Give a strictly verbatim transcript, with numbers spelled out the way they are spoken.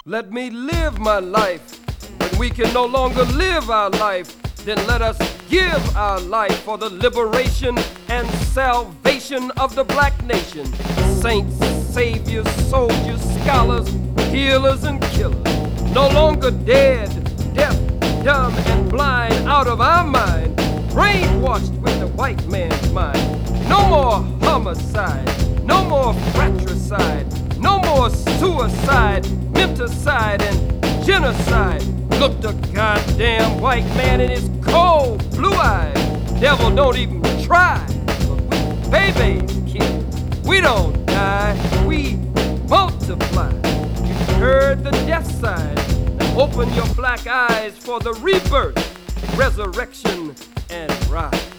Let me live my life. When we can no longer live our life, then let us give our life for the liberation and salvation of the black nation. Saints, saviors, soldiers, scholars, healers, and killers. No longer dead, deaf, dumb, and blind out of our mind, brainwashed with the white man's mind. No more homicide, no more fratricide, no more suicide, menticide, and genocide. Look the goddamn white man in his cold blue eyes. Devil don't even try, but we babies kill. We don't die, we multiply. You heard the death sign. Now open your black eyes for the rebirth, resurrection, and rise.